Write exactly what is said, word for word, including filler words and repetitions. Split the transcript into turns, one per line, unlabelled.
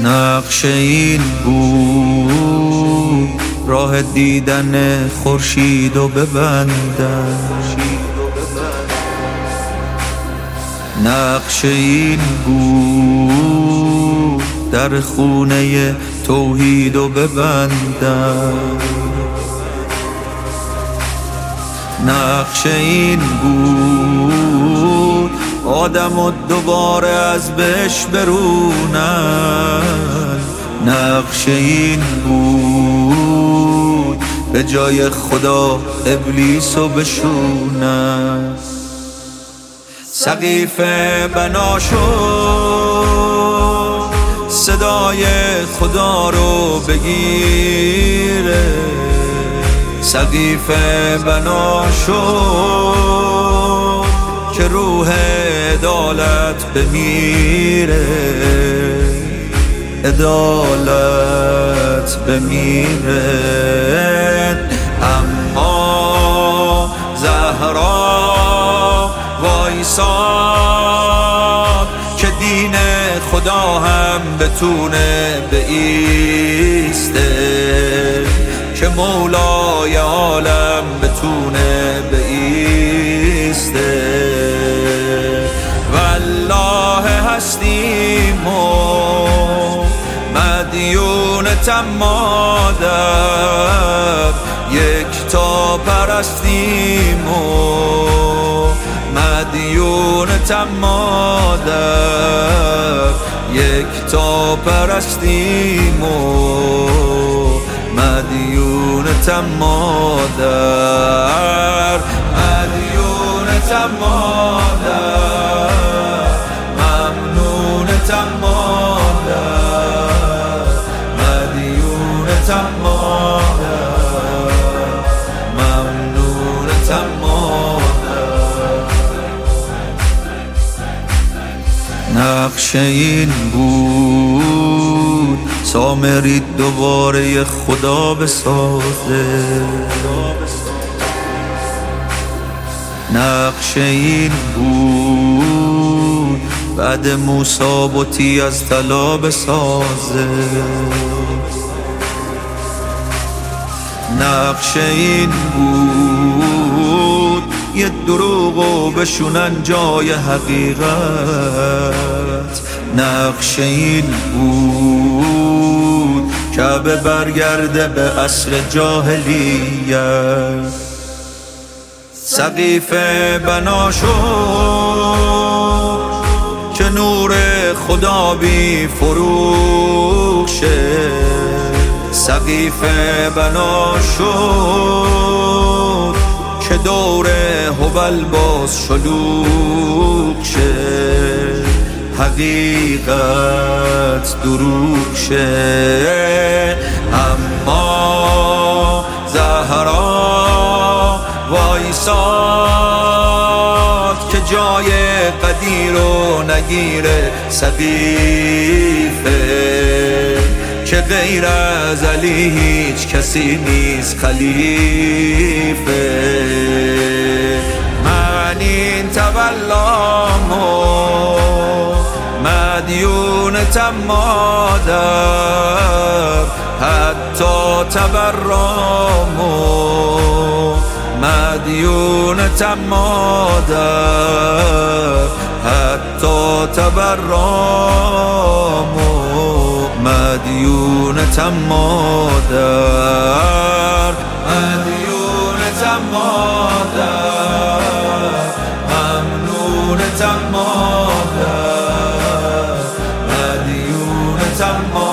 نقش این بود راه دیدن خورشید و ببندن، نقش این بود در خونه توحید و ببندن، نقش این بود آدم و دوباره از بهش برونن، نقش این بود به جای خدا ابلیس رو بشونن. سقیفه بنا شد صدای خدا رو بگیره، سقیفه بنا شد که روح عدالت بمیره، عدالت بمیره. اما زهرا وایساد که دین خدا هم بتونه بایسته، که مولای عالم بتونه بایسته. والله هستیم و مدیونتم مادر، یک تا پرستیم و مدیونتم مادر، یک تا پرستیم و مدیونتم مادر، مدیونتم مادر، ممنونتم مادر، مدیونتم مادر، ممنونتم مادر. نقش این بود سامری دوباره خدا بسازه، نقش این بود بعد موسی بتی از طلا بسازه، نقش این بود یه دروغو بشونن جای حقیقت، نقش این بود کعبه برگرده به عصر جاهلیت. سقیفه بنا شد که نور خدا بی فروغ شه، سقیفه بنا شد که دور هبل باز شلوغ شه، حقیقت دروغ شه. اما زهرا وایساد که جای قدیر رو نگیره سقیفه، که غیر از علی هیچ کسی نیست خلیفه. من این تولامو مدیونتم مادر، حتی تبرامو مدیونتم مادر، حتی تبرامو مدیونتم مادر، مدیونتم مادر، ممنونتم مادر، مدیونتم مادر.